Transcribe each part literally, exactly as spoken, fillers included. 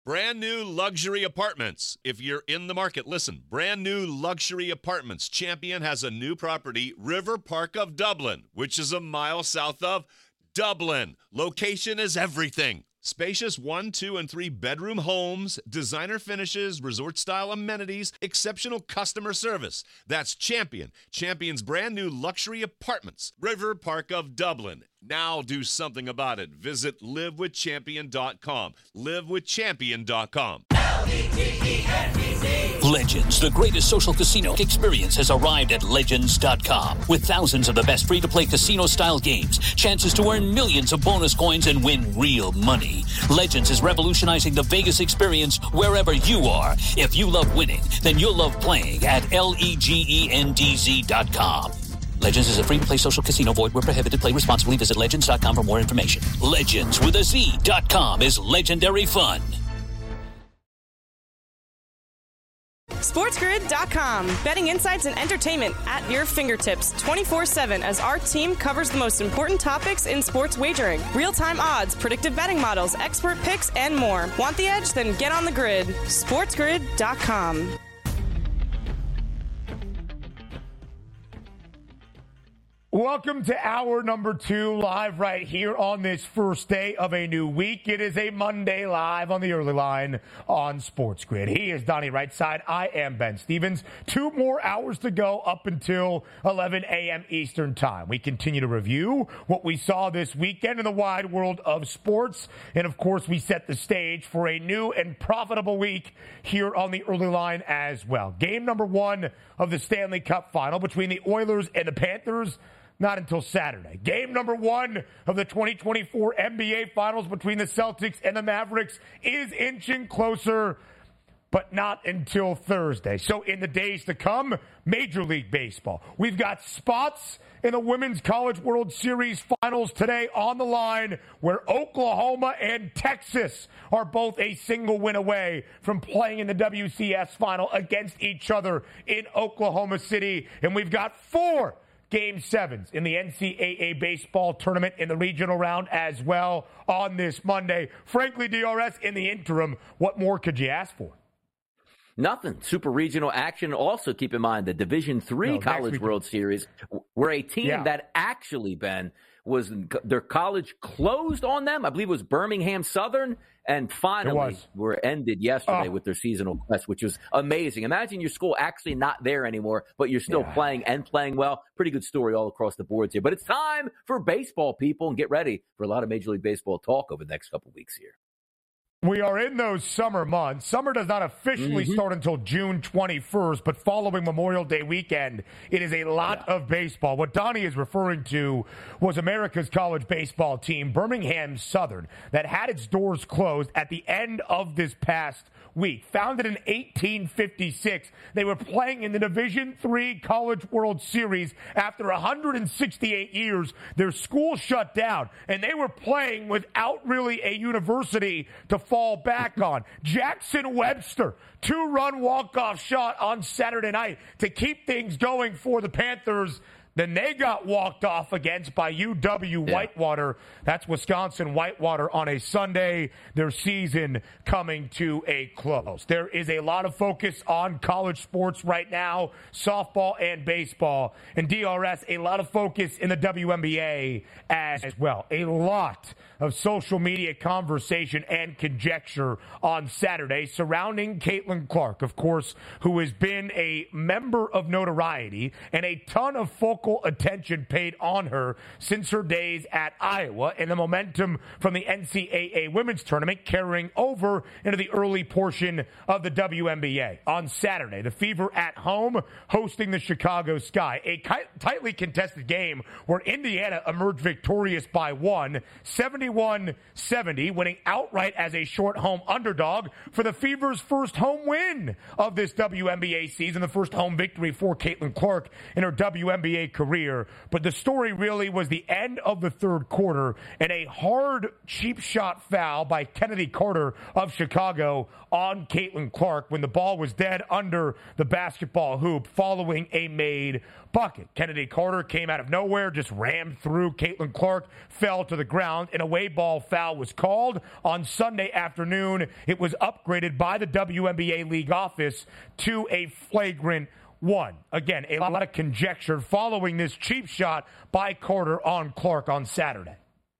Brand new luxury apartments. If you're in the market, listen. Brand new luxury apartments. Champion has a new property, River Park of Dublin, which is a mile south of Dublin. Location is everything. Spacious one, two, and three bedroom homes, designer finishes, resort-style amenities, exceptional customer service. That's Champion. Champion's brand new luxury apartments. River Park of Dublin. Now do something about it. Visit live with champion dot com. live with champion dot com. Legends, the greatest social casino experience, has arrived at legends dot com. With thousands of the best free-to-play casino-style games, chances to earn millions of bonus coins and win real money. Legends is revolutionizing the Vegas experience wherever you are. If you love winning, then you'll love playing at legends dot com. Legends is a free-to-play social casino. Void where prohibited. Play responsibly. Visit legends dot com for more information. Legends with a Z dot com is legendary fun. SportsGrid dot com. Betting insights and entertainment at your fingertips twenty-four seven as our team covers the most important topics in sports wagering. Real-time odds, predictive betting models, expert picks, and more. Want the edge? Then get on the grid. SportsGrid dot com. Welcome to hour number two, live right here on this first day of a new week. It is a Monday live on the early line on Sports Grid. He is Donnie Rightside. I am Ben Stevens. Two more hours to go up until eleven a.m. Eastern time. We continue to review what we saw this weekend in the wide world of sports. And, of course, we set the stage for a new and profitable week here on the early line as well. Game number one of the Stanley Cup final between the Oilers and the Panthers. Not until Saturday. Game number one of the twenty twenty-four N B A Finals between the Celtics and the Mavericks is inching closer, but not until Thursday. So in the days to come, Major League Baseball. We've got spots in the Women's College World Series Finals today on the line, where Oklahoma and Texas are both a single win away from playing in the W C S Final against each other in Oklahoma City. And we've got four Game sevens in the N C double A baseball tournament in the regional round as well on this Monday. Frankly, D R S, in the interim, what more could you ask for? Nothing. Super regional action. Also, keep in mind the Division Three no, College World Series, where a team yeah. that actually, Ben, was their college closed on them. I believe it was Birmingham Southern. And finally, were ended yesterday oh. with their seasonal quest, which was amazing. Imagine your school actually not there anymore, but you're still yeah. playing and playing well. Pretty good story all across the boards here. But it's time for baseball, people, and get ready for a lot of Major League Baseball talk over the next couple weeks here. We are in those summer months. Summer does not officially mm-hmm. start until June twenty-first, but following Memorial Day weekend, it is a lot yeah. of baseball. What Donnie is referring to was America's college baseball team, Birmingham Southern, that had its doors closed at the end of this past week. Founded in eighteen fifty-six, they were playing in the Division Three College World Series after one hundred sixty-eight years. Their school shut down, and they were playing without really a university to fall back on. Jackson Webster, two-run walk-off shot on Saturday night to keep things going for the Panthers. Then they got walked off against by U W yeah. Whitewater. That's Wisconsin Whitewater on a Sunday. Their season coming to a close. There is a lot of focus on college sports right now, softball and baseball. And D R S, a lot of focus in the W N B A as well. A lot of social media conversation and conjecture on Saturday surrounding Caitlin Clark, of course, who has been a member of notoriety and a ton of focal attention paid on her since her days at Iowa, and the momentum from the N C double A women's tournament carrying over into the early portion of the W N B A. On Saturday, the Fever at home hosting the Chicago Sky, a tightly contested game where Indiana emerged victorious by one, seventy-one seventy, winning outright as a short home underdog for the Fever's first home win of this W N B A season, the first home victory for Caitlin Clark in her W N B A career. But the story really was the end of the third quarter and a hard, cheap shot foul by Kennedy Carter of Chicago on Caitlin Clark when the ball was dead under the basketball hoop following a made bucket. Kennedy Carter came out of nowhere, just rammed through Caitlin Clark, fell to the ground, and away away ball foul was called. On Sunday afternoon, it was upgraded by the W N B A league office to a flagrant one. Again, a lot of conjecture following this cheap shot by Carter on Clark on Saturday.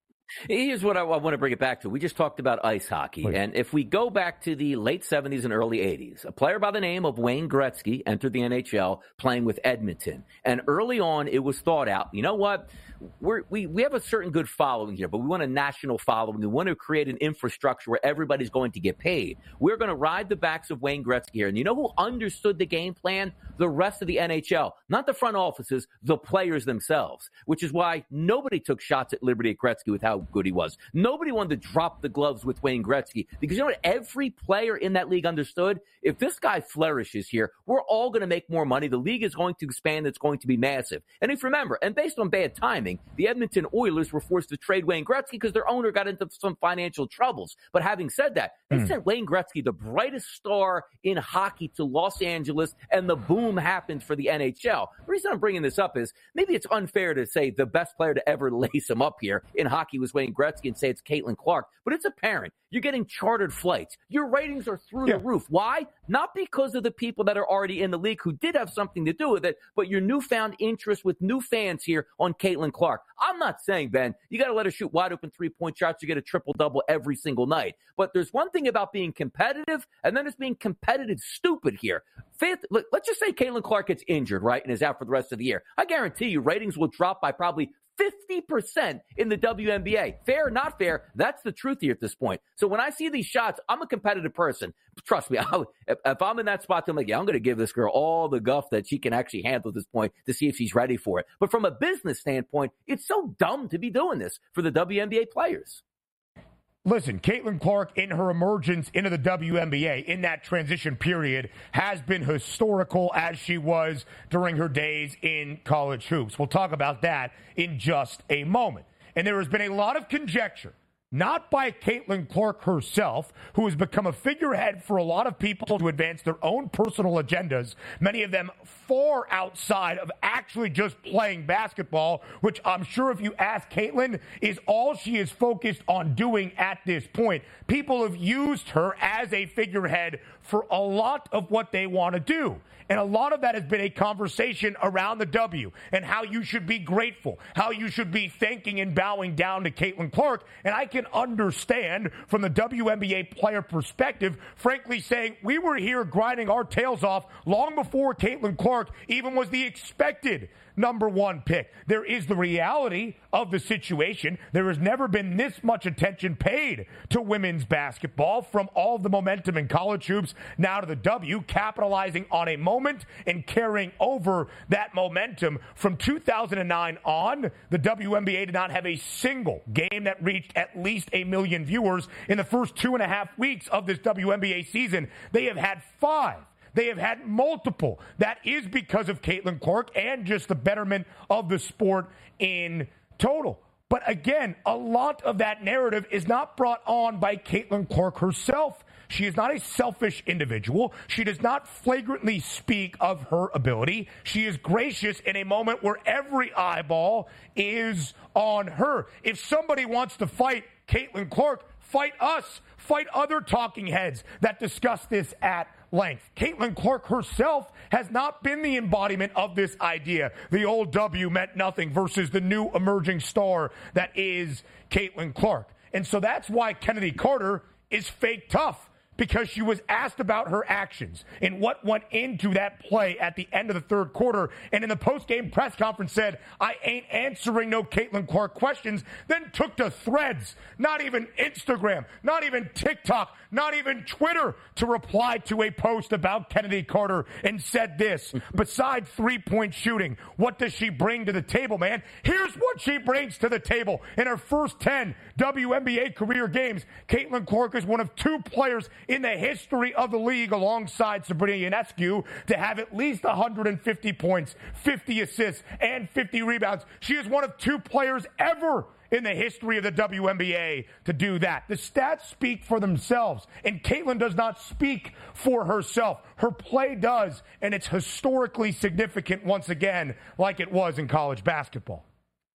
Here's what I, I want to bring it back to. We just talked about ice hockey. Please. And if we go back to the late seventies and early eighties, a player by the name of Wayne Gretzky entered the N H L playing with Edmonton. And early on, it was thought out, you know what? We're, we we have a certain good following here, but we want a national following. We want to create an infrastructure where everybody's going to get paid. We're going to ride the backs of Wayne Gretzky here. And you know who understood the game plan? The rest of the N H L. Not the front offices, the players themselves, which is why nobody took shots at Liberty at Gretzky with how good he was. Nobody wanted to drop the gloves with Wayne Gretzky because you know what? Every player in that league understood, if this guy flourishes here, we're all going to make more money. The league is going to expand. It's going to be massive. And if you remember, and based on bad timing, the Edmonton Oilers were forced to trade Wayne Gretzky because their owner got into some financial troubles. But having said that, they mm. sent Wayne Gretzky, the brightest star in hockey, to Los Angeles, and the boom happened for the N H L. The reason I'm bringing this up is maybe it's unfair to say the best player to ever lace him up here in hockey was Wayne Gretzky and say it's Caitlin Clark, but it's apparent. You're getting chartered flights. Your ratings are through yeah. the roof. Why? Not because of the people that are already in the league who did have something to do with it, but your newfound interest with new fans here on Caitlin Clark. I'm not saying, Ben, you got to let her shoot wide open three-point shots. You get a triple-double every single night. But there's one thing about being competitive, and then it's being competitive stupid here. Fifth, let's just say Caitlin Clark gets injured, right, and is out for the rest of the year. I guarantee you ratings will drop by probably fifty percent in the W N B A. Fair, not fair, that's the truth here at this point. So when I see these shots, I'm a competitive person. Trust me, I'll, if, if I'm in that spot, I'm like, yeah, I'm going to give this girl all the guff that she can actually handle at this point to see if she's ready for it. But from a business standpoint, it's so dumb to be doing this for the W N B A players. Listen, Caitlin Clark, in her emergence into the W N B A, in that transition period, has been historical as she was during her days in college hoops. We'll talk about that in just a moment. And there has been a lot of conjecture, not by Caitlin Clark herself, who has become a figurehead for a lot of people to advance their own personal agendas, many of them far outside of actually just playing basketball, which I'm sure if you ask Caitlin is all she is focused on doing at this point. People have used her as a figurehead for a lot of what they want to do. And a lot of that has been a conversation around the W and how you should be grateful, how you should be thanking and bowing down to Caitlin Clark. And I can understand from the W N B A player perspective, frankly saying we were here grinding our tails off long before Caitlin Clark even was the expected number one pick. There is the reality of the situation. There has never been this much attention paid to women's basketball, from all the momentum in college hoops now to the W, capitalizing on a moment and carrying over that momentum. From two thousand nine on, the W N B A did not have a single game that reached at least a million viewers. In the first two and a half weeks of this W N B A season, they have had five. They have had multiple. That is because of Caitlin Clark and just the betterment of the sport in total. But again, a lot of that narrative is not brought on by Caitlin Clark herself. She is not a selfish individual. She does not flagrantly speak of her ability. She is gracious in a moment where every eyeball is on her. If somebody wants to fight Caitlin Clark, fight us. Fight other talking heads that discuss this at length. Caitlin Clark herself has not been the embodiment of this idea. The old W meant nothing versus the new emerging star that is Caitlin Clark. And so that's why Kennedy Carter is fake tough, because she was asked about her actions and what went into that play at the end of the third quarter. And in the post-game press conference said, I ain't answering no Caitlin Clark questions, then took to Threads, not even Instagram, not even TikTok, not even Twitter, to reply to a post about Kennedy Carter and said this: besides three-point shooting, what does she bring to the table, man? Here's what she brings to the table. In her first ten W N B A career games, Caitlin Clark is one of two players in the history of the league, alongside Sabrina Ionescu, to have at least one hundred fifty points, fifty assists, and fifty rebounds. She is one of two players ever in the history of the W N B A to do that. The stats speak for themselves, and Caitlin does not speak for herself. Her play does, and it's historically significant once again, like it was in college basketball.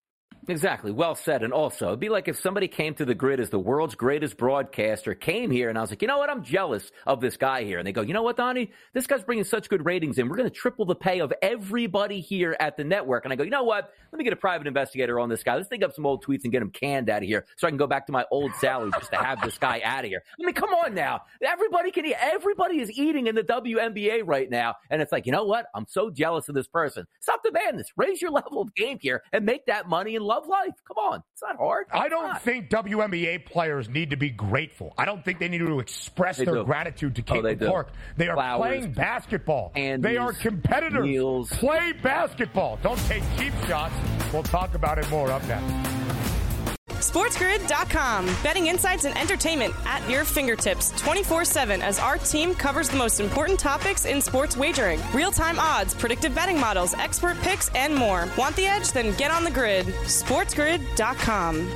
Exactly. Well said. And also, it'd be like if somebody came to the grid as the world's greatest broadcaster, came here, and I was like, you know what? I'm jealous of this guy here. And they go, you know what, Donnie? This guy's bringing such good ratings in. We're going to triple the pay of everybody here at the network. And I go, you know what? Let me get a private investigator on this guy. Let's dig up some old tweets and get him canned out of here so I can go back to my old salary just to have this guy out of here. I mean, come on now. Everybody can eat. Everybody is eating in the W N B A right now. And it's like, you know what? I'm so jealous of this person. Stop demanding this. Raise your level of game here and make that money in love life. Come on. It's not hard. It's I don't not. think W N B A players need to be grateful. I don't think they need to express They their do. gratitude to Oh, they Caitlin do. Clark. They are Flowers, playing basketball. candies, They are competitors. meals. Play basketball. Don't take cheap shots. We'll talk about it more up next. SportsGrid dot com. Betting insights and entertainment at your fingertips twenty-four seven as our team covers the most important topics in sports wagering. Real-time odds, predictive betting models, expert picks, and more. Want the edge? Then get on the grid. SportsGrid dot com.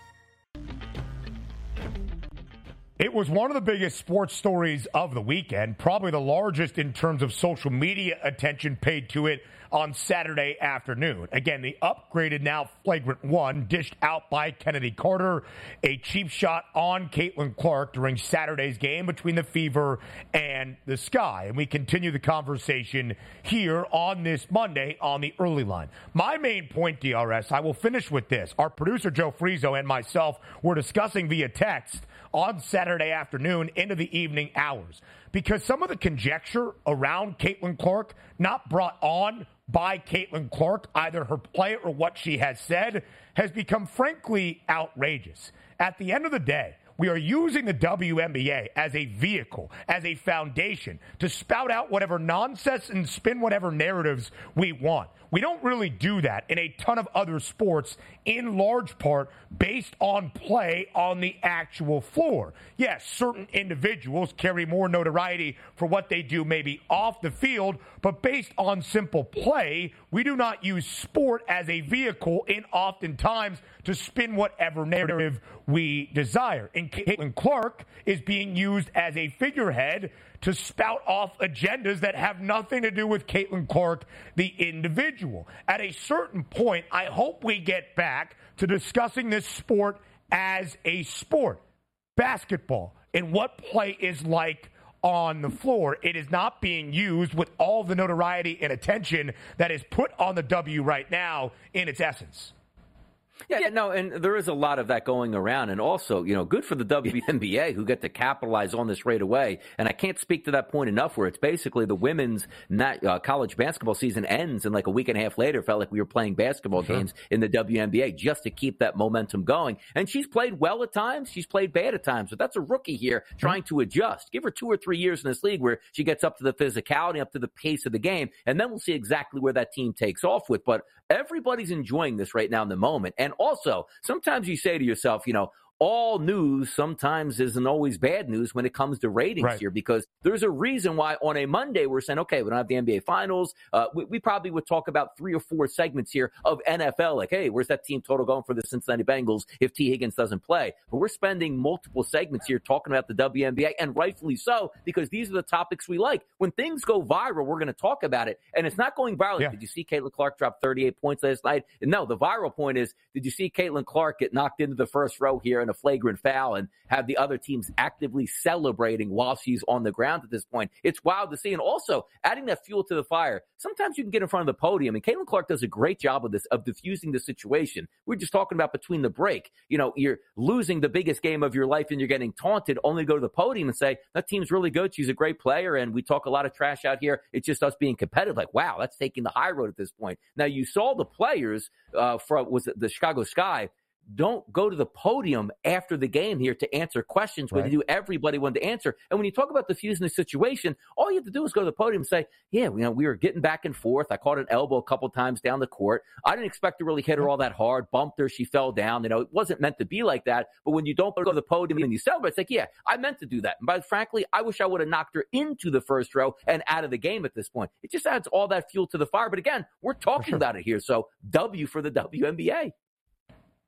It was one of the biggest sports stories of the weekend, probably the largest in terms of social media attention paid to it on Saturday afternoon. Again, the upgraded now flagrant one dished out by Kennedy Carter, a cheap shot on Caitlin Clark during Saturday's game between the Fever and the Sky. And we continue the conversation here on this Monday on the early line. My main point, D R S, I will finish with this. Our producer, Joe Frizo, and myself were discussing via text on Saturday afternoon into the evening hours, because some of the conjecture around Caitlin Clark, not brought on by Caitlin Clark, either her play or what she has said, has become frankly outrageous. At the end of the day, we are using the W N B A as a vehicle, as a foundation to spout out whatever nonsense and spin whatever narratives we want. We don't really do that in a ton of other sports, in large part based on play on the actual floor. Yes, certain individuals carry more notoriety for what they do maybe off the field, but based on simple play, we do not use sport as a vehicle in oftentimes to spin whatever narrative we desire. And Caitlin Clark is being used as a figurehead to spout off agendas that have nothing to do with Caitlin Clark, the individual. At a certain point, I hope we get back to discussing this sport as a sport. Basketball and what play is like on the floor. It is not being used with all the notoriety and attention that is put on the W right now in its essence. Yeah, yeah, no, and there is a lot of that going around. And also, you know, good for the W N B A who get to capitalize on this right away. And I can't speak to that point enough, where it's basically the women's not, uh, college basketball season ends, and like a week and a half later, felt like we were playing basketball sure. games in the W N B A just to keep that momentum going. And she's played well at times. She's played bad at times. But that's a rookie here trying to adjust. Give her two or three years in this league where she gets up to the physicality, up to the pace of the game, and then we'll see exactly where that team takes off with. But everybody's enjoying this right now in the moment. And also, sometimes you say to yourself, you know, all news sometimes isn't always bad news when it comes to ratings right. here, because there's a reason why on a Monday we're saying, okay, we don't have the N B A Finals. Uh, we, we probably would talk about three or four segments here of N F L, like, hey, where's that team total going for the Cincinnati Bengals if T. Higgins doesn't play? But we're spending multiple segments here talking about the W N B A, and rightfully so, because these are the topics we like. When things go viral, we're going to talk about it, and it's not going viral. Yeah. Did you see Caitlin Clark drop thirty-eight points last night? No, the viral point is, did you see Caitlin Clark get knocked into the first row here in a flagrant foul and have the other teams actively celebrating while she's on the ground at this point? It's wild to see. And also adding that fuel to the fire. Sometimes you can get in front of the podium, and Caitlin Clark does a great job of this, of diffusing the situation. We're just talking about between the break. You know, you're losing the biggest game of your life and you're getting taunted, only to go to the podium and say, that team's really good. She's a great player. And we talk a lot of trash out here. It's just us being competitive. Like, wow, that's taking the high road at this point. Now, you saw the players uh, from, was it the Chicago Sky, don't go to the podium after the game here to answer questions when right. you do everybody wanted to answer. And when you talk about diffusing the situation, all you have to do is go to the podium and say, yeah, you know, we were getting back and forth. I caught an elbow a couple times down the court. I didn't expect to really hit her all that hard, bumped her, she fell down. You know, it wasn't meant to be like that. But when you don't go to the podium and you celebrate, it's like, yeah, I meant to do that. And but frankly, I wish I would have knocked her into the first row and out of the game at this point. It just adds all that fuel to the fire. But again, we're talking sure. about it here. So W for the W N B A.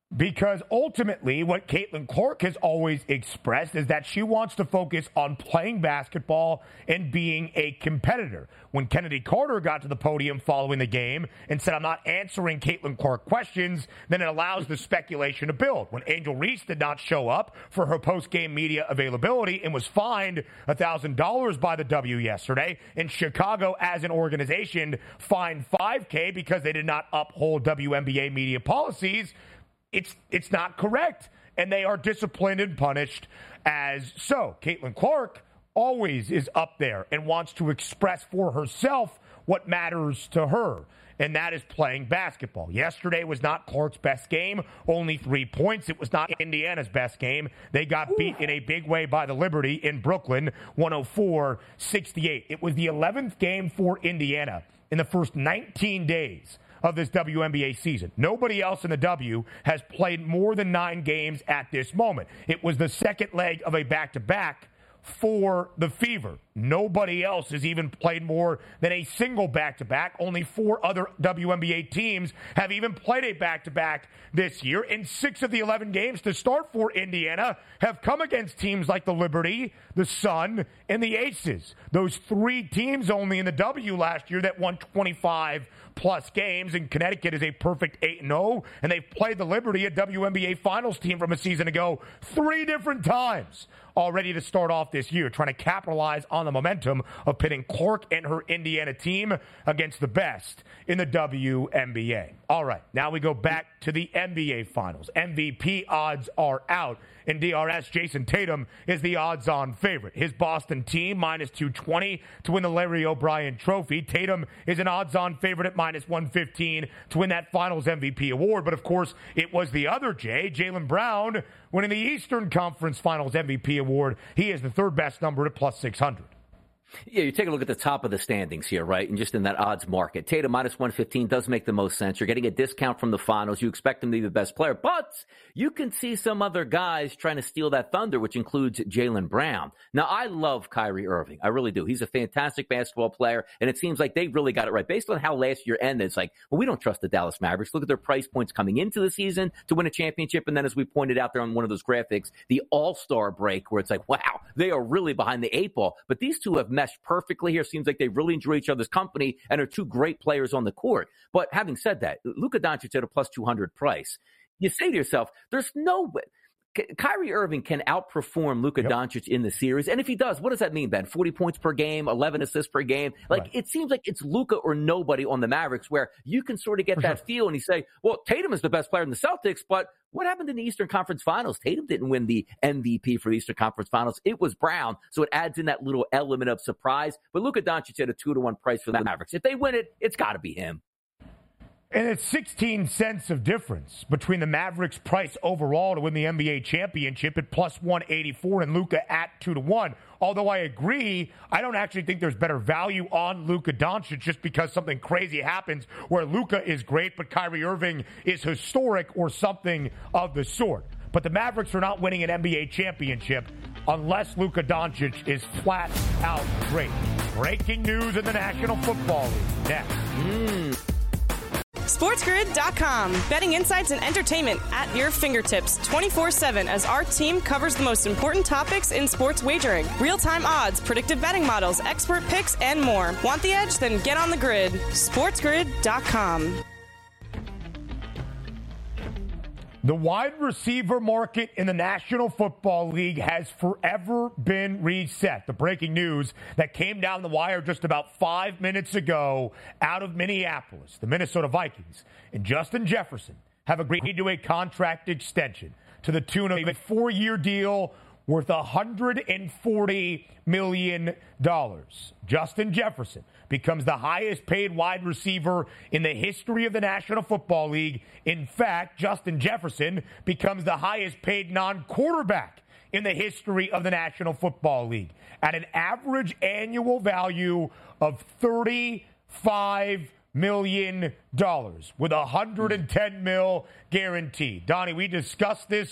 Because ultimately, what Caitlin Clark has always expressed is that she wants to focus on playing basketball and being a competitor. When Kennedy Carter got to the podium following the game and said, I'm not answering Caitlin Clark questions, then it allows the speculation to build. When Angel Reese did not show up for her post-game media availability and was fined one thousand dollars by the W yesterday, and Chicago as an organization fined five K because they did not uphold W N B A media policies, It's it's not correct, and they are disciplined and punished as so. Caitlin Clark always is up there and wants to express for herself what matters to her, and that is playing basketball. Yesterday was not Clark's best game, only three points. It was not Indiana's best game. They got beat in a big way by the Liberty in Brooklyn, one oh four sixty-eight. It was the eleventh game for Indiana in the first nineteen days of this W N B A season. Nobody else in the W has played more than nine games at this moment. It was the second leg of a back-to-back for the Fever. Nobody else has even played more than a single back-to-back. Only four other W N B A teams have even played a back-to-back this year. And six of the eleven games to start for Indiana have come against teams like the Liberty, the Sun, and the Aces. Those three teams only in the W last year that won twenty-five plus games, and Connecticut is a perfect eight and oh, and they've played the Liberty, a W N B A Finals team from a season ago, three different times already to start off this year, trying to capitalize on the momentum of pitting Clark and her Indiana team against the best in the W N B A. All right, now we go back to the N B A Finals. M V P odds are out. In D R S, Jason Tatum is the odds-on favorite. His Boston team, minus two twenty to win the Larry O'Brien Trophy. Tatum is an odds-on favorite at minus one fifteen to win that Finals M V P award. But, of course, it was the other Jay, Jaylen Brown, winning the Eastern Conference Finals M V P award. He is the third best number at plus six hundred. Yeah, you take a look at the top of the standings here, right? And just in that odds market. Tatum minus one fifteen does make the most sense. You're getting a discount from the finals. You expect him to be the best player. But you can see some other guys trying to steal that thunder, which includes Jaylen Brown. Now, I love Kyrie Irving. I really do. He's a fantastic basketball player, and it seems like they really got it right. Based on how last year ended, it's like, well, we don't trust the Dallas Mavericks. Look at their price points coming into the season to win a championship. And then, as we pointed out there on one of those graphics, the all-star break where it's like, wow, they are really behind the eight ball. But these two have meshed perfectly here. Seems like they really enjoy each other's company and are two great players on the court. But having said that, Luka Doncic at a plus two hundred price, you say to yourself, there's no way. Kyrie Irving can outperform Luka yep. Doncic in the series. And if he does, what does that mean, Ben? forty points per game, eleven assists per game. Like, right. It seems like it's Luka or nobody on the Mavericks, where you can sort of get For that sure. feel and you say, well, Tatum is the best player in the Celtics, but what happened in the Eastern Conference Finals? Tatum didn't win the M V P for the Eastern Conference Finals. It was Brown, so it adds in that little element of surprise. But Luka Doncic at a two to one price for the Mavericks. If they win it, it's got to be him. And it's sixteen cents of difference between the Mavericks' price overall to win the N B A championship at plus one eighty-four and Luka at two to one. Although I agree, I don't actually think there's better value on Luka Doncic just because something crazy happens where Luka is great, but Kyrie Irving is historic or something of the sort. But the Mavericks are not winning an N B A championship unless Luka Doncic is flat out great. Breaking news in the National Football League. Next. Mm. SportsGrid dot com. Betting insights and entertainment at your fingertips twenty-four seven as our team covers the most important topics in sports wagering. Real-time odds, predictive betting models, expert picks, and more. Want the edge? Then get on the grid. SportsGrid dot com. The wide receiver market in the National Football League has forever been reset. The breaking news that came down the wire just about five minutes ago out of Minneapolis. The Minnesota Vikings and Justin Jefferson have agreed to a contract extension to the tune of a four-year deal worth one hundred forty million dollars. Justin Jefferson becomes the highest paid wide receiver in the history of the National Football League. In fact, Justin Jefferson becomes the highest paid non-quarterback in the history of the National Football League at an average annual value of thirty-five million dollars with one hundred ten mil guaranteed. Donnie, we discussed this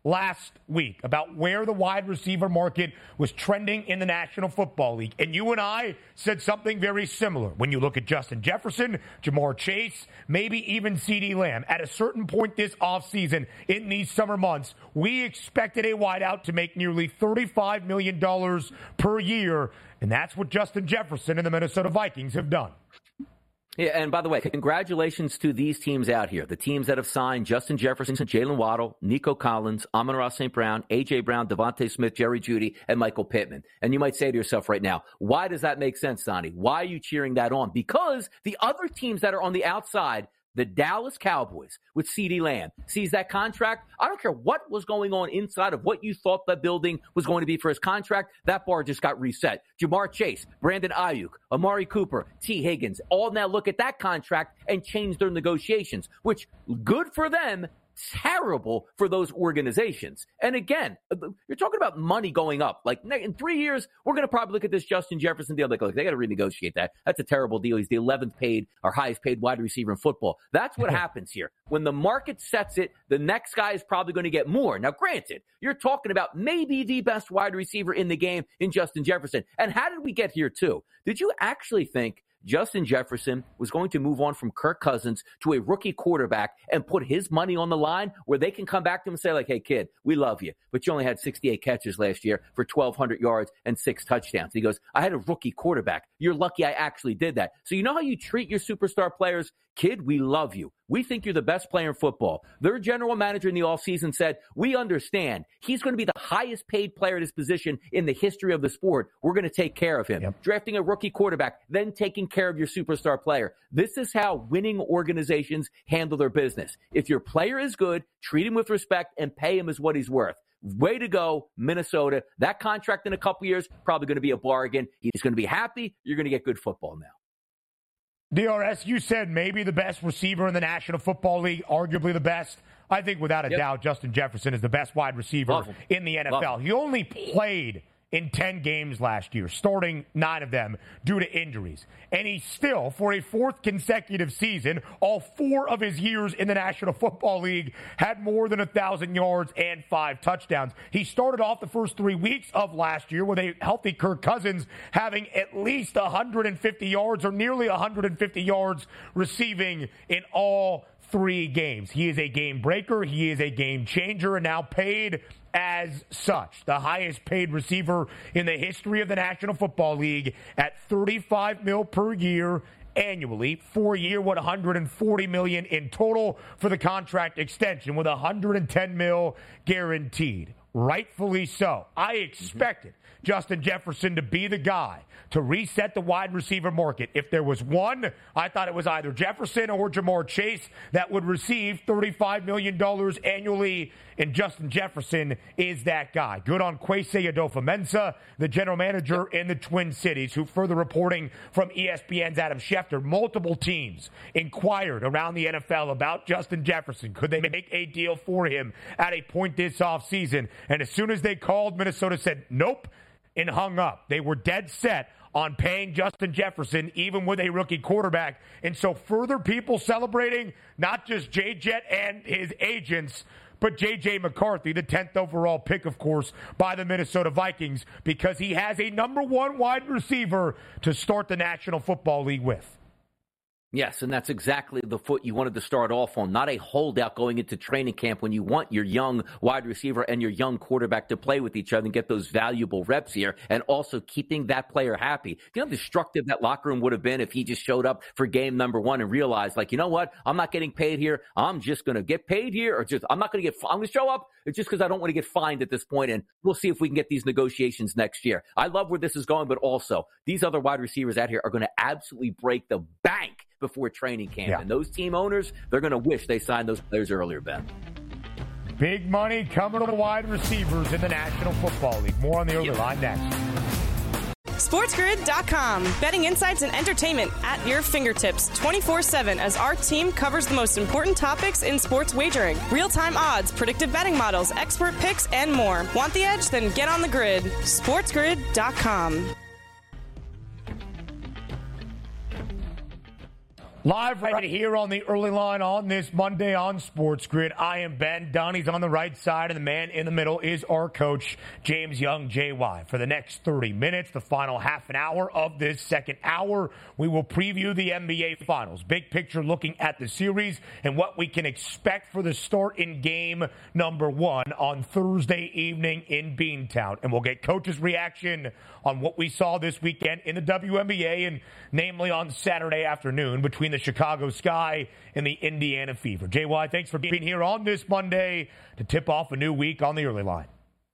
last week about where the wide receiver market was trending in the National Football League. And you and I said something very similar. When you look at Justin Jefferson, Ja'Marr Chase, maybe even CeeDee Lamb, at a certain point this offseason in these summer months, we expected a wideout to make nearly thirty-five million dollars per year. And that's what Justin Jefferson and the Minnesota Vikings have done. Yeah, and by the way, congratulations to these teams out here. The teams that have signed Justin Jefferson, Jalen Waddle, Nico Collins, Amon-Ra Saint Brown, A J. Brown, Devontae Smith, Jerry Jeudy, and Michael Pittman. And you might say to yourself right now, why does that make sense, Donnie? Why are you cheering that on? Because the other teams that are on the outside, the Dallas Cowboys with CeeDee Lamb sees that contract. I don't care what was going on inside of what you thought the building was going to be for his contract. That bar just got reset. Ja'Marr Chase, Brandon Ayuk, Amari Cooper, T. Higgins, all now look at that contract and change their negotiations, which good for them. Terrible for those organizations. And again, you're talking about money going up. Like in three years, we're going to probably look at this Justin Jefferson deal. Like, look, they got to renegotiate that. That's a terrible deal. He's the eleventh paid or highest paid wide receiver in football. That's what happens here. When the market sets it, the next guy is probably going to get more. Now, granted, you're talking about maybe the best wide receiver in the game in Justin Jefferson. And how did we get here too? Did you actually think Justin Jefferson was going to move on from Kirk Cousins to a rookie quarterback and put his money on the line where they can come back to him and say, like, hey, kid, we love you, but you only had sixty-eight catches last year for twelve hundred yards and six touchdowns. He goes, I had a rookie quarterback. You're lucky I actually did that. So you know how you treat your superstar players? Kid, we love you. We think you're the best player in football. Their general manager in the offseason said, we understand he's going to be the highest paid player at his position in the history of the sport. We're going to take care of him. Yep. Drafting a rookie quarterback, then taking care of your superstar player. This is how winning organizations handle their business. If your player is good, treat him with respect and pay him as what he's worth. Way to go, Minnesota. That contract in a couple years, probably going to be a bargain. He's going to be happy. You're going to get good football now. D R S, you said maybe the best receiver in the National Football League, arguably the best. I think without a yep. doubt, Justin Jefferson is the best wide receiver in the N F L. He only played in ten games last year, starting nine of them due to injuries. And he still, for a fourth consecutive season, all four of his years in the National Football League, had more than one thousand yards and five touchdowns. He started off the first three weeks of last year with a healthy Kirk Cousins having at least one hundred fifty yards or nearly one hundred fifty yards receiving in all three games. He is a game breaker. He is a game changer and now paid as such. The highest paid receiver in the history of the National Football League at thirty-five mil per year annually. Four-year, what, one hundred forty million in total for the contract extension with one hundred ten mil guaranteed. Rightfully so. I expected mm-hmm. Justin Jefferson to be the guy to reset the wide receiver market. If there was one, I thought it was either Jefferson or Ja'Marr Chase that would receive thirty-five million dollars annually, and Justin Jefferson is that guy. Good on Kwesi Adofo-Mensah, the general manager in the Twin Cities, who further reporting from E S P N's Adam Schefter, multiple teams inquired around the N F L about Justin Jefferson. Could they make a deal for him at a point this offseason? And as soon as they called, Minnesota said nope and hung up. They were dead set on paying Justin Jefferson, even with a rookie quarterback. And so further people celebrating not just J-Jet and his agents, but J J. McCarthy, the tenth overall pick, of course, by the Minnesota Vikings, because he has a number one wide receiver to start the National Football League with. Yes, and that's exactly the foot you wanted to start off on, not a holdout going into training camp when you want your young wide receiver and your young quarterback to play with each other and get those valuable reps here, and also keeping that player happy. You know how destructive that locker room would have been if he just showed up for game number one and realized, like, you know what, I'm not getting paid here. I'm just going to get paid here, or just I'm not going to get I'm going to show up. It's just because I don't want to get fined at this point, and we'll see if we can get these negotiations next year. I love where this is going, but also these other wide receivers out here are going to absolutely break the bank before training camp. Yeah. And those team owners, they're going to wish they signed those players earlier, Ben. Big money coming to the wide receivers in the National Football League. More on the other yep. line next. SportsGrid dot com. Betting insights and entertainment at your fingertips twenty-four seven as our team covers the most important topics in sports wagering. Real-time odds, predictive betting models, expert picks, and more. Want the edge? Then get on the grid. SportsGrid dot com. Live right here on the early line on this Monday on Sports Grid. I am Ben. Donnie's on the right side, and the man in the middle is our coach, James Young, J Y. For the next thirty minutes, the final half an hour of this second hour, we will preview the N B A Finals. Big picture looking at the series and what we can expect for the start in game number one on Thursday evening in Beantown. And we'll get Coach's reaction on what we saw this weekend in the W N B A, and namely on Saturday afternoon between the Chicago Sky and the Indiana Fever. J Y, thanks for being here on this Monday to tip off a new week on the early line.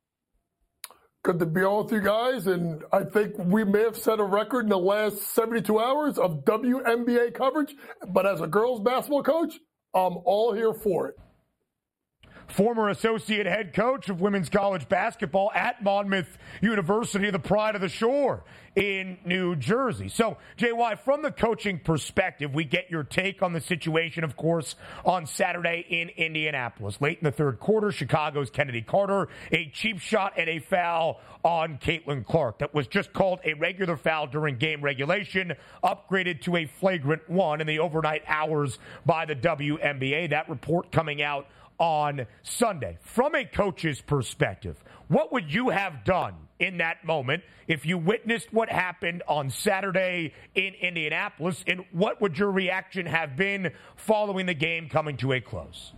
Good to be on with you guys, and I think we may have set a record in the last seventy-two hours of W N B A coverage, but as a girls basketball coach, I'm all here for it. Former associate head coach of women's college basketball at Monmouth University, the pride of the shore in New Jersey. So, J Y, from the coaching perspective, we get your take on the situation, of course, on Saturday in Indianapolis. Late in the third quarter, Chicago's Kennedy Carter, a cheap shot and a foul on Caitlin Clark that was just called a regular foul during game regulation, upgraded to a flagrant one in the overnight hours by the W N B A. That report coming out on Sunday. From a coach's perspective, what would you have done in that moment if you witnessed what happened on Saturday in Indianapolis, and what would your reaction have been following the game coming to a close?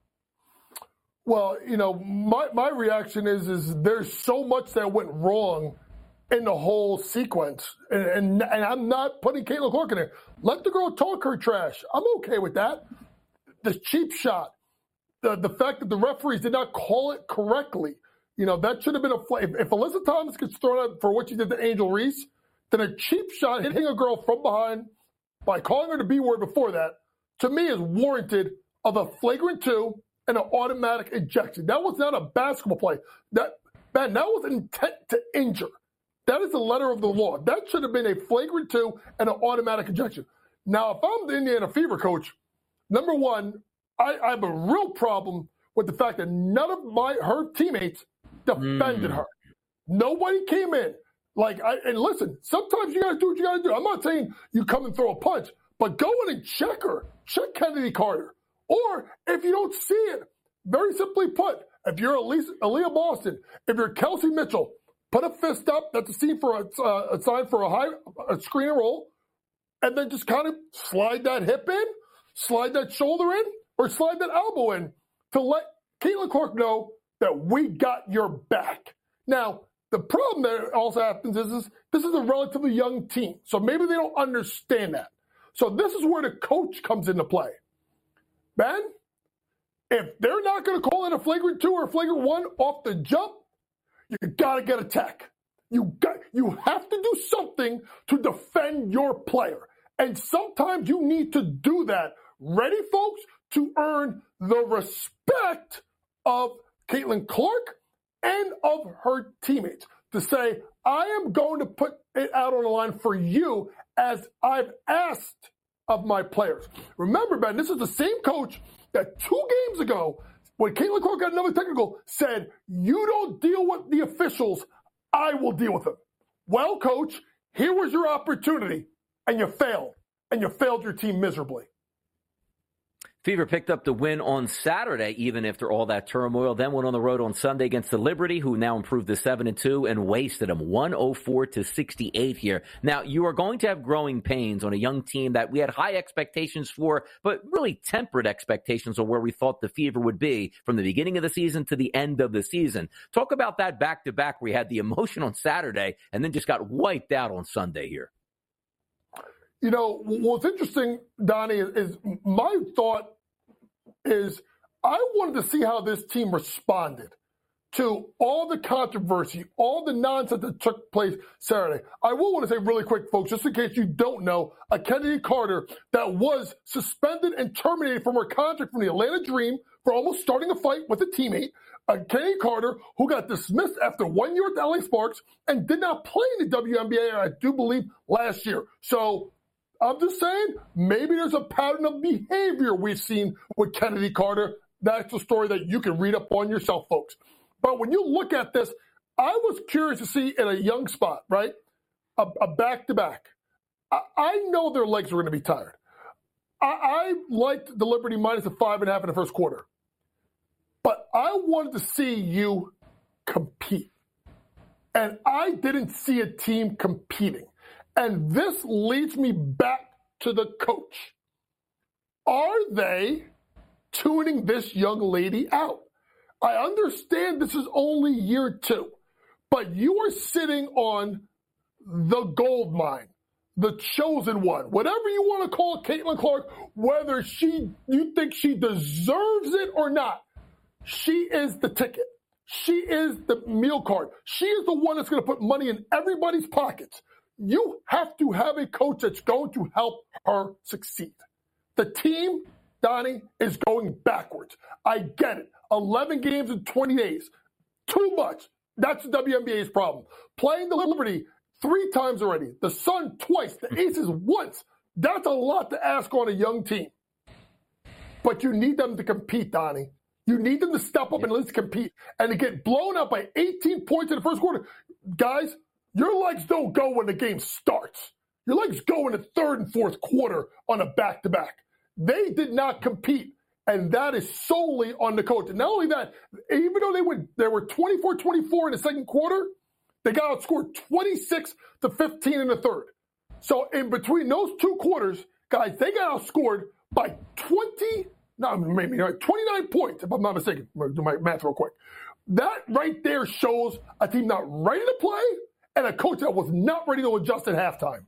Well, you know, my, my reaction is is there's so much that went wrong in the whole sequence, and, and, and I'm not putting Caitlin Clark in there. Let the girl talk her trash. I'm okay with that. The cheap shot. The, the fact that the referees did not call it correctly, you know, that should have been a flag. If, if Alyssa Thomas gets thrown out for what she did to Angel Reese, then a cheap shot hitting a girl from behind by calling her the B word before that, to me, is warranted of a flagrant two and an automatic ejection. That was not a basketball play. That, man, that was intent to injure. That is the letter of the law. That should have been a flagrant two and an automatic ejection. Now, if I'm the Indiana Fever coach, number one, I, I have a real problem with the fact that none of my her teammates defended mm. her. Nobody came in. Like, I, and listen, sometimes you got to do what you got to do. I'm not saying you come and throw a punch, but go in and check her. Check Kennedy Carter. Or if you don't see it, very simply put, if you're Elise, Aaliyah Boston, if you're Kelsey Mitchell, put a fist up. That's a scene for a, uh, a sign for a high a screen and roll, and then just kind of slide that hip in, slide that shoulder in, or slide that elbow in to let Caitlin Clark know that we got your back. Now, the problem that also happens is, is this is a relatively young team, so maybe they don't understand that. So this is where the coach comes into play. Ben, if they're not going to call it a flagrant two or a flagrant one off the jump, you got to get a tech. You got, you have to do something to defend your player. And sometimes you need to do that. Ready, folks? To earn the respect of Caitlin Clark and of her teammates. To say, I am going to put it out on the line for you as I've asked of my players. Remember, Ben, this is the same coach that two games ago, when Caitlin Clark got another technical, said, you don't deal with the officials, I will deal with them. Well, coach, here was your opportunity, and you failed. And you failed your team miserably. Fever picked up the win on Saturday, even after all that turmoil. Then went on the road on Sunday against the Liberty, who now improved to seven and two and wasted them one oh four to sixty-eight here. Now, you are going to have growing pains on a young team that we had high expectations for, but really tempered expectations on where we thought the Fever would be from the beginning of the season to the end of the season. Talk about that back-to-back where you had the emotion on Saturday and then just got wiped out on Sunday here. You know, what's interesting, Donnie, is, is my thought is I wanted to see how this team responded to all the controversy, all the nonsense that took place Saturday. I will want to say really quick, folks, just in case you don't know, a Kennedy Carter that was suspended and terminated from her contract from the Atlanta Dream for almost starting a fight with a teammate. A Kennedy Carter who got dismissed after one year at the L A Sparks and did not play in the W N B A, I do believe, last year. So I'm just saying, maybe there's a pattern of behavior we've seen with Kennedy Carter. That's a story that you can read up on yourself, folks. But when you look at this, I was curious to see in a young spot, right, a, a back-to-back. I, I know their legs are going to be tired. I, I liked the Liberty minus a five and a half in the first quarter. But I wanted to see you compete. And I didn't see a team competing. And this leads me back to the coach. Are they tuning this young lady out? I understand this is only year two, but you are sitting on the gold mine, the chosen one, whatever you want to call Caitlin Clark, whether she you think she deserves it or not. She is the ticket. She is the meal card. She is the one that's going to put money in everybody's pockets. You have to have a coach that's going to help her succeed. The team, Donnie, is going backwards. I get it. eleven games in twenty days. Too much. That's the W N B A's problem. Playing the Liberty three times already. The Sun twice. The Aces once. That's a lot to ask on a young team. But you need them to compete, Donnie. You need them to step up yeah. and at least compete. And to get blown up by eighteen points in the first quarter. Guys, your legs don't go when the game starts. Your legs go in the third and fourth quarter on a back-to-back. They did not compete. And that is solely on the coach. And not only that, even though they were they were twenty-four twenty-four in the second quarter, they got outscored twenty-six to fifteen in the third. So in between those two quarters, guys, they got outscored by twenty, no, maybe twenty-nine points, if I'm not mistaken. I'm going to do my math real quick. That right there shows a team not ready to play and a coach that was not ready to adjust at halftime.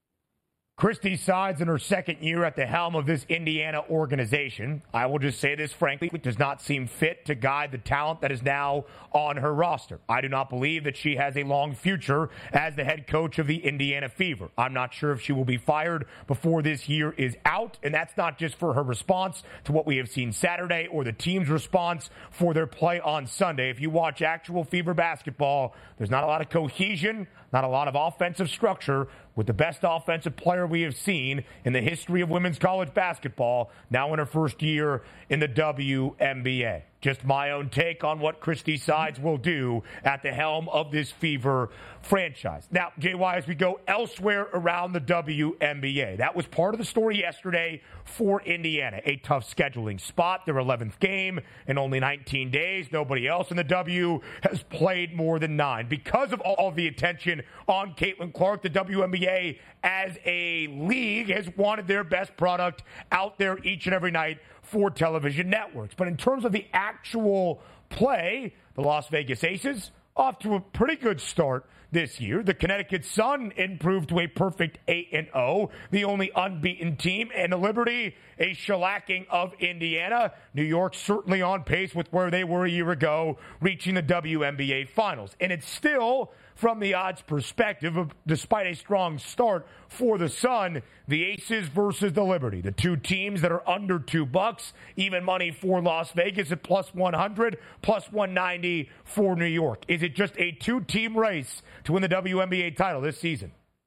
Christy Sides in her second year at the helm of this Indiana organization. I will just say this frankly, it does not seem fit to guide the talent that is now on her roster. I do not believe that she has a long future as the head coach of the Indiana Fever. I'm not sure if she will be fired before this year is out, and that's not just for her response to what we have seen Saturday or the team's response for their play on Sunday. If you watch actual Fever basketball, there's not a lot of cohesion, not a lot of offensive structure, with the best offensive player we have seen in the history of women's college basketball, now in her first year in the W N B A. Just my own take on what Christy Sides will do at the helm of this Fever franchise. Now, J Y, as we go elsewhere around the W N B A, that was part of the story yesterday for Indiana. A tough scheduling spot, their eleventh game in only nineteen days. Nobody else in the W has played more than nine. Because of all of the attention on Caitlin Clark, the W N B A as a league has wanted their best product out there each and every night for television networks. But in terms of the actual play, the Las Vegas Aces off to a pretty good start this year. The Connecticut Sun improved to a perfect eight and oh, the only unbeaten team, and the Liberty a shellacking of Indiana. New York certainly on pace with where they were a year ago, reaching the W N B A Finals. And it's still, from the odds perspective, despite a strong start for the Sun, the Aces versus the Liberty, the two teams that are under two bucks, even money for Las Vegas at plus one hundred, plus one ninety for New York. Is it just a two-team race to win the W N B A title this season?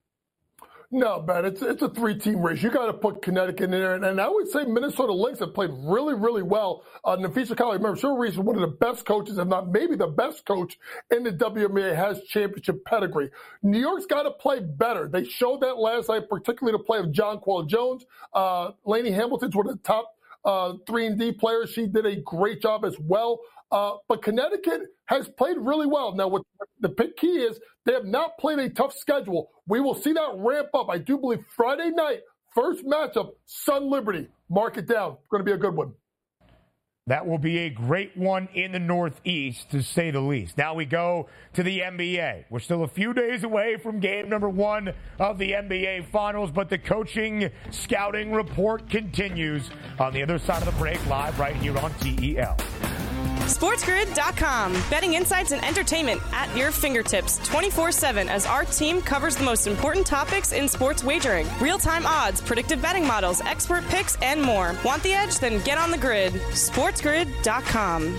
No, Ben, it's it's a three-team race. You got to put Connecticut in there, and, and I would say Minnesota Lynx have played really, really well. Uh, Nafisa Kali, remember, Cheryl Reese is one of the best coaches, if not maybe the best coach in the W N B A, has championship pedigree. New York's got to play better. They showed that last night, particularly the play of Jonquel Jones. Uh, Lainey Hamilton's one of the top uh, three and D players. She did a great job as well. Uh, but Connecticut has played really well. Now, what the key is, they have not played a tough schedule. We will see that ramp up. I do believe Friday night, first matchup, Sun Liberty. Mark it down. It's going to be a good one. That will be a great one in the Northeast, to say the least. Now we go to the N B A. We're still a few days away from game number one of the N B A Finals, but the coaching scouting report continues on the other side of the break, live right here on T E L. SportsGrid dot com. Betting insights and entertainment at your fingertips twenty-four seven as our team covers the most important topics in sports wagering. Real-time odds, predictive betting models, expert picks, and more. Want the edge? Then get on the grid. SportsGrid dot com.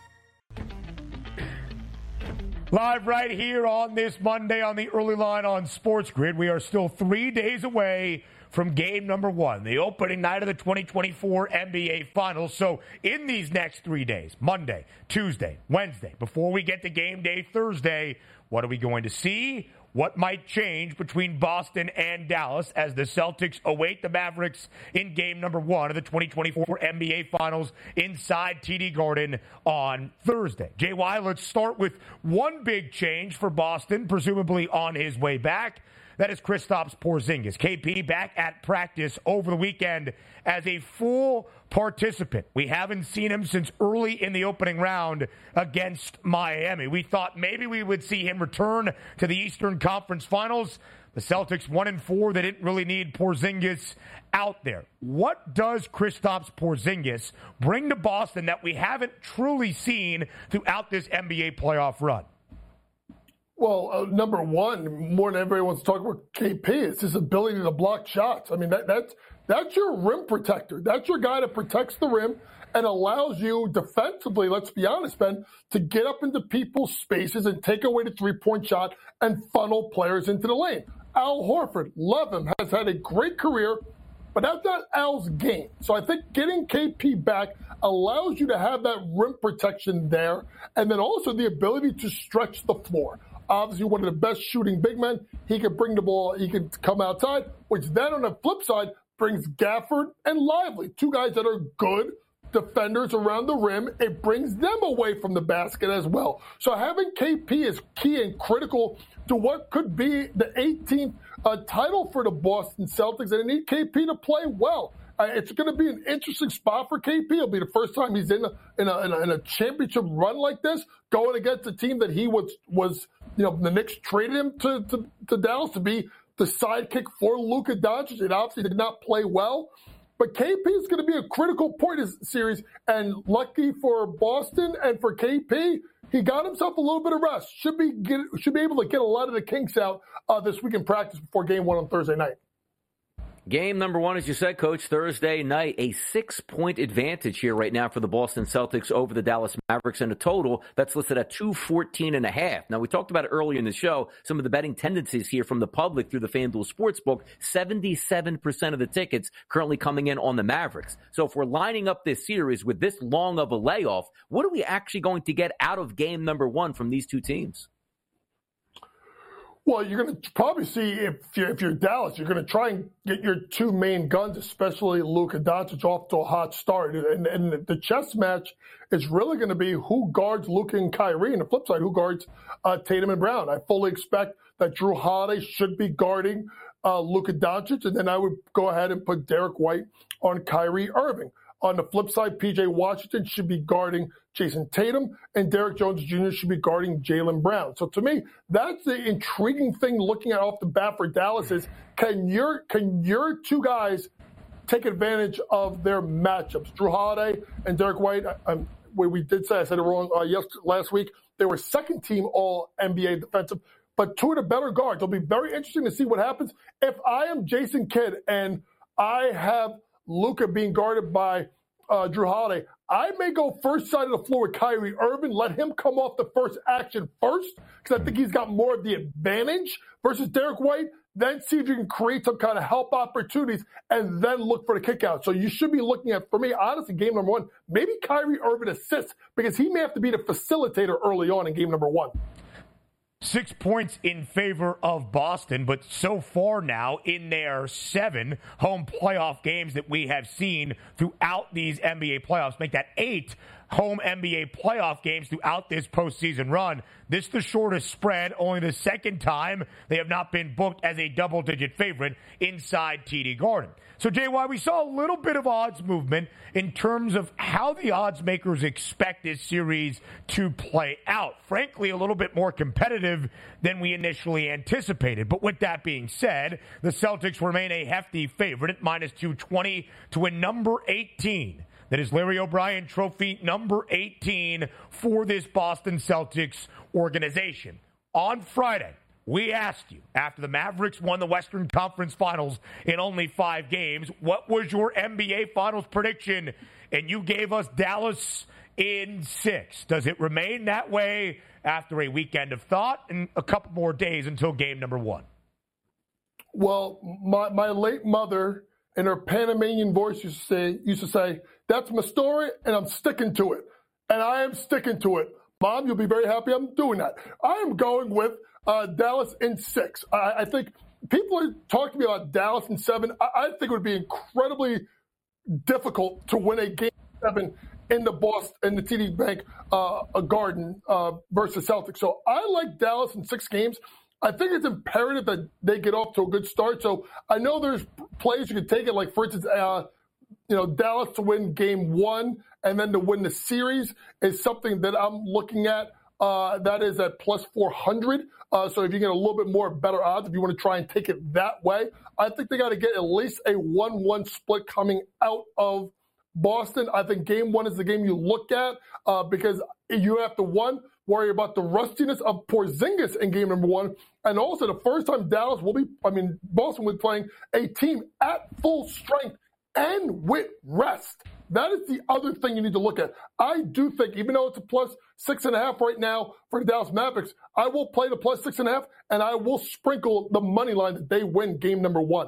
Live right here on this Monday on the early line on Sports Grid. We are still three days away from game number one, the opening night of the twenty twenty-four N B A Finals. So in these next three days, Monday, Tuesday, Wednesday, before we get to game day Thursday, what are we going to see? what might change between Boston and Dallas as the Celtics await the Mavericks in game number one of the twenty twenty-four N B A Finals inside T D Garden on Thursday. J Y, let's start with one big change for Boston, presumably on his way back. That is Kristaps Porzingis. K P back at practice over the weekend as a full participant. We haven't seen him since early in the opening round against Miami. We thought maybe we would see him return to the Eastern Conference Finals. The Celtics one and four. They didn't really need Porzingis out there. What does Kristaps Porzingis bring to Boston that we haven't truly seen throughout this N B A playoff run? Well, uh, number one, more than everybody wants to talk about K P, it's his ability to block shots. I mean, that, that's that's your rim protector. That's your guy that protects the rim and allows you defensively, let's be honest, Ben, to get up into people's spaces and take away the three-point shot and funnel players into the lane. Al Horford, love him, has had a great career, but that's not Al's game. So I think getting K P back allows you to have that rim protection there and then also the ability to stretch the floor. Obviously, one of the best shooting big men. He can bring the ball. He can come outside, which then on the flip side brings Gafford and Lively, two guys that are good defenders around the rim. It brings them away from the basket as well. So having K P is key and critical to what could be the eighteenth uh, title for the Boston Celtics, and they need K P to play well. Uh, it's going to be an interesting spot for K P. It'll be the first time he's in a, in a, in a, in a championship run like this, going against a team that he was, was you know, the Knicks traded him to, to, to Dallas to be the sidekick for Luka Doncic. It obviously did not play well. But K P is going to be a critical point of this series, and lucky for Boston and for K P, he got himself a little bit of rest. Should be get, should be able to get a lot of the kinks out uh, this week in practice before game one on Thursday night. Game number one, as you said, Coach, Thursday night, a six-point advantage here right now for the Boston Celtics over the Dallas Mavericks, and a total that's listed at two fourteen and a half. Now, we talked about it earlier in the show, some of the betting tendencies here from the public through the FanDuel Sportsbook, seventy-seven percent of the tickets currently coming in on the Mavericks. So if we're lining up this series with this long of a layoff, what are we actually going to get out of game number one from these two teams? Well, you're going to probably see, if you're, if you're Dallas, you're going to try and get your two main guns, especially Luka Doncic, off to a hot start. And, and the chess match is really going to be who guards Luka and Kyrie, and the flip side, who guards uh, Tatum and Brown. I fully expect that Jrue Holiday should be guarding uh, Luka Doncic, and then I would go ahead and put Derek White on Kyrie Irving. On the flip side, P J Washington should be guarding Jason Tatum, and Derek Jones Junior should be guarding Jaylen Brown. So to me, that's the intriguing thing looking at off the bat for Dallas is can your can your two guys take advantage of their matchups? Jrue Holiday and Derek White, um, we did say, I said it wrong uh, yesterday, last week, they were second team all N B A defensive, but two of the better guards. It'll be very interesting to see what happens. If I am Jason Kidd and I have Luka being guarded by uh, Jrue Holiday, I may go first side of the floor with Kyrie Irving, let him come off the first action first, because I think he's got more of the advantage versus Derek White, then see if you can create some kind of help opportunities, and then look for the kick out. So you should be looking at, for me, honestly, game number one, maybe Kyrie Irving assists, because he may have to be the facilitator early on in game number one. Six points in favor of Boston, but so far now in their seven home playoff games that we have seen throughout these N B A playoffs, make that eight home N B A playoff games throughout this postseason run. This is the shortest spread, only the second time they have not been booked as a double-digit favorite inside T D Garden. So, J Y, we saw a little bit of odds movement in terms of how the odds makers expect this series to play out. Frankly, a little bit more competitive than we initially anticipated. But with that being said, the Celtics remain a hefty favorite at minus two twenty to win number eighteen. That is Larry O'Brien Trophy number eighteen for this Boston Celtics organization. On Friday, we asked you, after the Mavericks won the Western Conference Finals in only five games, what was your N B A Finals prediction? And you gave us Dallas in six. Does it remain that way after a weekend of thought and a couple more days until game number one? Well, my, my late mother, in her Panamanian voice, used to say, used to say, that's my story, and I'm sticking to it. And I am sticking to it. Mom, you'll be very happy I'm doing that. I am going with uh, Dallas in six. I, I think people are talking to me about Dallas in seven. I, I think it would be incredibly difficult to win a game seven in the Boston, in the T D Bank uh, Garden uh, versus Celtics. So I like Dallas in six games. I think it's imperative that they get off to a good start. So I know there's plays you can take it, like, for instance, uh, you know, Dallas to win game one and then to win the series is something that I'm looking at. Uh, that is at plus four hundred. Uh, so if you get a little bit more better odds, if you want to try and take it that way, I think they got to get at least a one one split coming out of Boston. I think game one is the game you look at uh, because you have to, one, worry about the rustiness of Porzingis in game number one. And also the first time Dallas will be, I mean, Boston will be playing a team at full strength and with rest. That is the other thing you need to look at. I do think, even though it's a plus six and a half right now for the Dallas Mavericks, I will play the plus six and a half, and I will sprinkle the money line that they win game number one.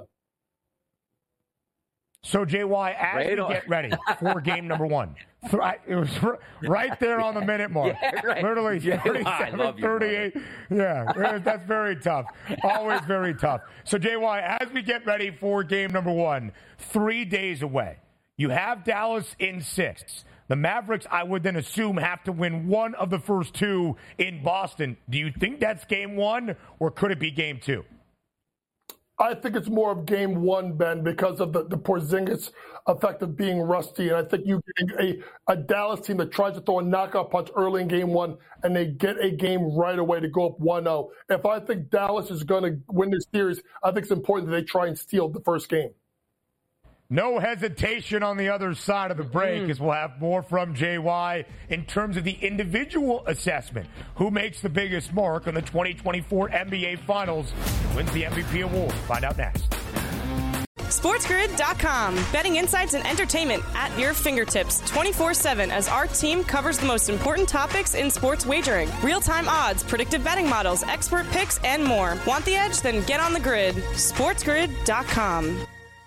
So, J Y, as right we on. get ready for game number one, it was right there on the minute mark. Yeah, right. Literally thirty-seven thirty-eight. Yeah, that's very tough. Always very tough. So, J Y, as we get ready for game number one, three days away, you have Dallas in six. The Mavericks, I would then assume, have to win one of the first two in Boston. Do you think that's game one, or could it be game two? I think it's more of game one, Ben, because of the, the Porzingis effect of being rusty. And I think you get a, a Dallas team that tries to throw a knockout punch early in game one, and they get a game right away to go up one oh. If I think Dallas is going to win this series, I think it's important that they try and steal the first game. No hesitation on the other side of the break, mm. as we'll have more from J Y in terms of the individual assessment. Who makes the biggest mark on the twenty twenty-four N B A Finals and wins the M V P award? Find out next. SportsGrid dot com. Betting insights and entertainment at your fingertips twenty-four seven as our team covers the most important topics in sports wagering. Real-time odds, predictive betting models, expert picks, and more. Want the edge? Then get on the grid. SportsGrid dot com.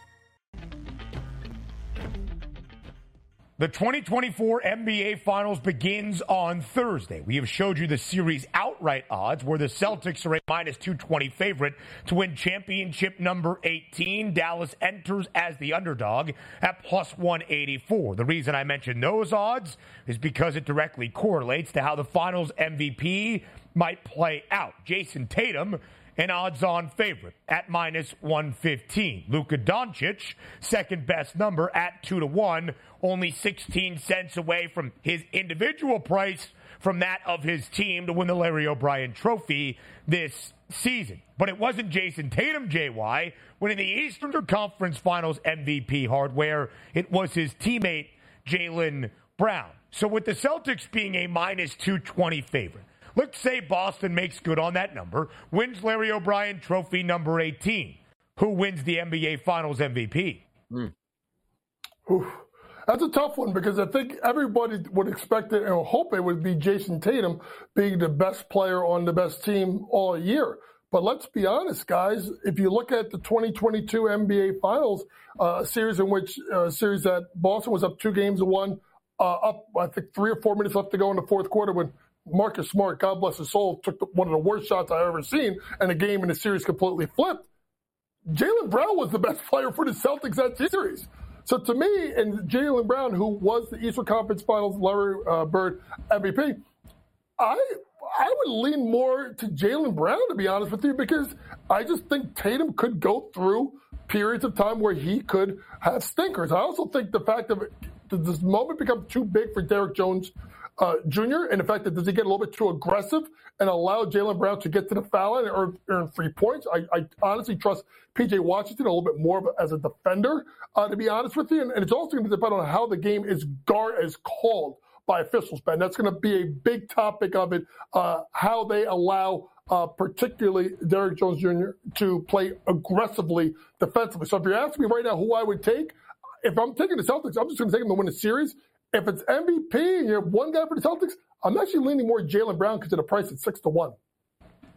The twenty twenty-four N B A Finals begins on Thursday. We have showed you the series outright odds, where the Celtics are a minus two twenty favorite to win championship number eighteen. Dallas enters as the underdog at plus one eighty-four. The reason I mention those odds is because it directly correlates to how the Finals M V P might play out. Jason Tatum, an odds-on favorite at minus one fifteen. Luka Doncic, second best number at two to one, only sixteen cents away from his individual price from that of his team to win the Larry O'Brien Trophy this season. But it wasn't Jason Tatum, J Y, winning the Eastern Conference Finals M V P hardware. It was his teammate, Jaylen Brown. So with the Celtics being a minus two twenty favorite, let's say Boston makes good on that number, wins Larry O'Brien Trophy number eighteen. Who wins the N B A Finals M V P? Mm. That's a tough one, because I think everybody would expect it and hope it would be Jason Tatum being the best player on the best team all year. But let's be honest, guys. If you look at the twenty twenty-two N B A Finals, uh, series in which uh, series that Boston was up two games to one, uh, up I think three or four minutes left to go in the fourth quarter when Marcus Smart, God bless his soul, took the, one of the worst shots I've ever seen, and the game in the series completely flipped. Jaylen Brown was the best player for the Celtics that series. So to me, and Jaylen Brown, who was the Eastern Conference Finals Larry uh, Bird M V P, I I would lean more to Jaylen Brown, to be honest with you, because I just think Tatum could go through periods of time where he could have stinkers. I also think the fact that does this moment become too big for Derrick Jones uh, Junior, and the fact that does he get a little bit too aggressive and allow Jaylen Brown to get to the foul line or earn three points? I, I honestly trust P J Washington a little bit more of a, as a defender, uh, to be honest with you. And, and it's also going to depend on how the game is guard is called by officials, Ben. That's going to be a big topic of it, uh, how they allow uh, particularly Derrick Jones Junior to play aggressively defensively. So if you're asking me right now who I would take, if I'm taking the Celtics, I'm just going to take them to win the series. If it's M V P and you have one guy for the Celtics, I'm actually leaning more Jaylen Brown because of the price at six to one.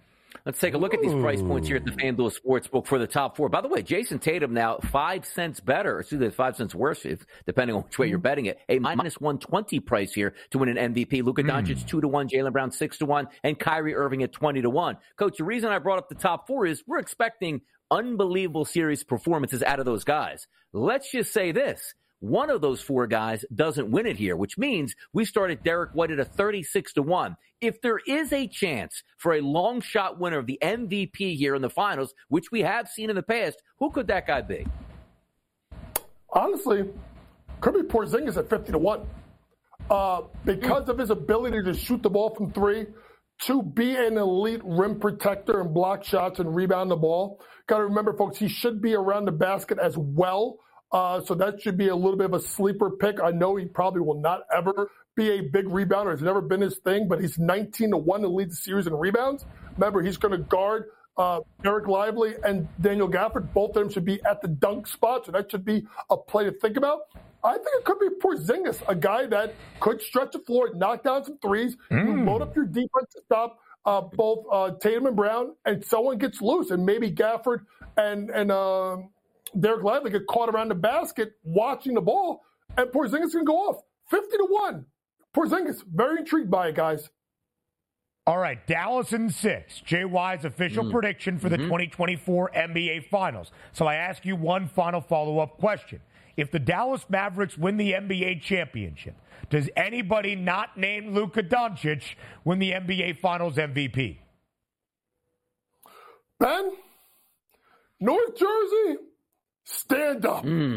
Let's take a look at these price points here at the FanDuel Sportsbook for the top four. By the way, Jason Tatum now five cents better, excuse me, five cents worse, if depending on which way you're betting it. A minus one twenty price here to win an M V P. Luka Doncic mm. two to one, Jaylen Brown six to one, and Kyrie Irving at twenty to one. Coach, the reason I brought up the top four is we're expecting unbelievable series performances out of those guys. Let's just say this. One of those four guys doesn't win it here, which means we started Derek White at a thirty-six to one. If there is a chance for a long shot winner of the M V P here in the finals, which we have seen in the past, who could that guy be? Honestly, could be Porzingis at fifty to one. Uh, because of his ability to shoot the ball from three, to be an elite rim protector and block shots and rebound the ball. Got to remember, folks, he should be around the basket as well. Uh, so that should be a little bit of a sleeper pick. I know he probably will not ever be a big rebounder. It's never been his thing, but he's nineteen to one to lead the series in rebounds. Remember, he's going to guard uh, Derek Lively and Daniel Gafford. Both of them should be at the dunk spot, so that should be a play to think about. I think it could be Porzingis, a guy that could stretch the floor, knock down some threes, mm. you load up your defense to stop uh, both uh, Tatum and Brown, and someone gets loose, and maybe Gafford and and uh, Derek Lively get caught around the basket watching the ball, and Porzingis can go off fifty to one. Porzingis, very intrigued by it, guys. All right, Dallas in six. J Y's official mm. prediction for mm-hmm. the twenty twenty-four N B A Finals. So I ask you one final follow-up question. If the Dallas Mavericks win the N B A championship, does anybody not named Luka Doncic win the N B A Finals M V P? Ben, North Jersey, stand up. Mm.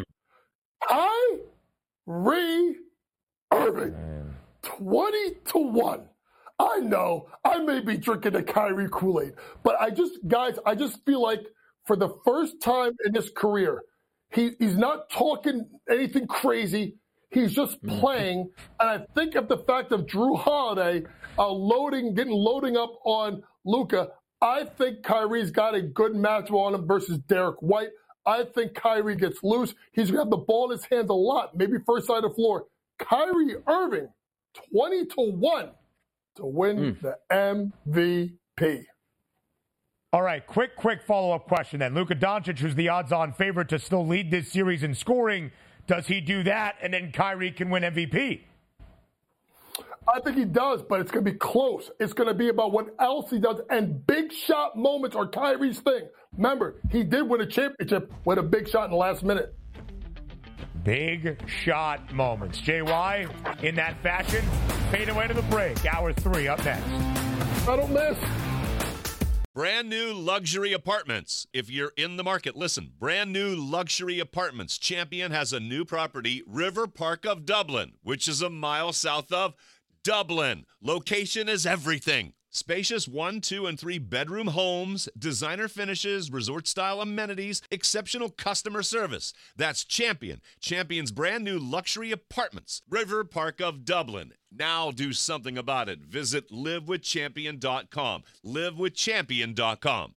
Kyrie Irving, twenty to one. I know I may be drinking the Kyrie Kool-Aid, but I just, guys, I just feel like for the first time in his career, he, he's not talking anything crazy. He's just playing. And I think of the fact of Drew Holiday uh, loading, getting loading up on Luka, I think Kyrie's got a good matchup on him versus Derek White. I think Kyrie gets loose. He's going to have the ball in his hands a lot, maybe first side of the floor. Kyrie Irving, twenty to one to win mm. the M V P. All right, quick, quick follow-up question then. Luka Doncic, who's the odds-on favorite to still lead this series in scoring, does he do that and then Kyrie can win M V P? I think he does, but it's going to be close. It's going to be about what else he does, and big shot moments are Kyrie's thing. Remember, he did win a championship with a big shot in the last minute. Big shot moments. J Y, in that fashion, fade away to the break. Hour three up next. I don't miss. Brand new luxury apartments. If you're in the market, listen. Brand new luxury apartments. Champion has a new property, River Park of Dublin, which is a mile south of Dublin. Location is everything. Spacious one, two, and three bedroom homes, designer finishes, resort-style amenities, exceptional customer service. That's Champion. Champion's brand new luxury apartments. River Park of Dublin. Now do something about it. Visit live with champion dot com. live with champion dot com.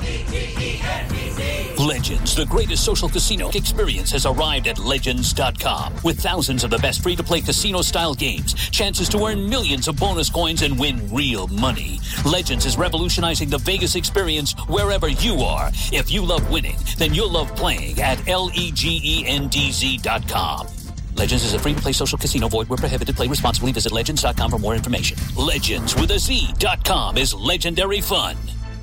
Legends, the greatest social casino experience, has arrived at legends dot com. With thousands of the best free-to-play casino-style games, chances to earn millions of bonus coins and win real money. Legends is revolutionizing the Vegas experience wherever you are. If you love winning, then you'll love playing at legends dot com. Legends is a free-to-play social casino. Void where prohibited. Play responsibly. Visit legends dot com for more information. Legends with a Z dot com is legendary fun.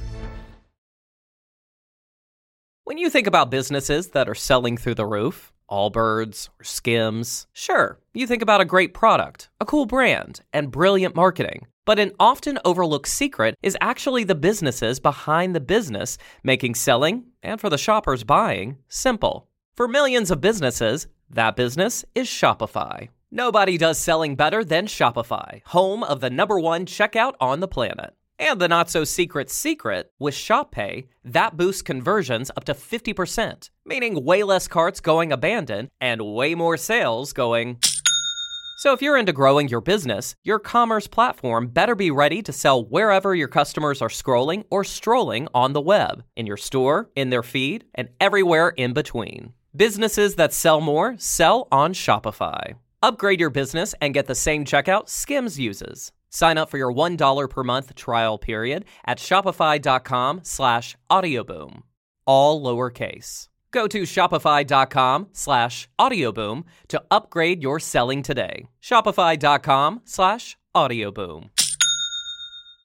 When you think about businesses that are selling through the roof, Allbirds or Skims, sure, you think about a great product, a cool brand, and brilliant marketing. But an often overlooked secret is actually the businesses behind the business, making selling, and for the shoppers buying, simple. For millions of businesses, that business is Shopify. Nobody does selling better than Shopify, home of the number one checkout on the planet. And the not-so-secret secret, with Shop Pay, that boosts conversions up to fifty percent, meaning way less carts going abandoned and way more sales going... So if you're into growing your business, your commerce platform better be ready to sell wherever your customers are scrolling or strolling on the web, in your store, in their feed, and everywhere in between. Businesses that sell more sell on Shopify. Upgrade your business and get the same checkout Skims uses. Sign up for your one dollar per month trial period at shopify.com slash audioboom. All lowercase. Go to shopify.com slash audioboom to upgrade your selling today. Shopify.com slash audioboom.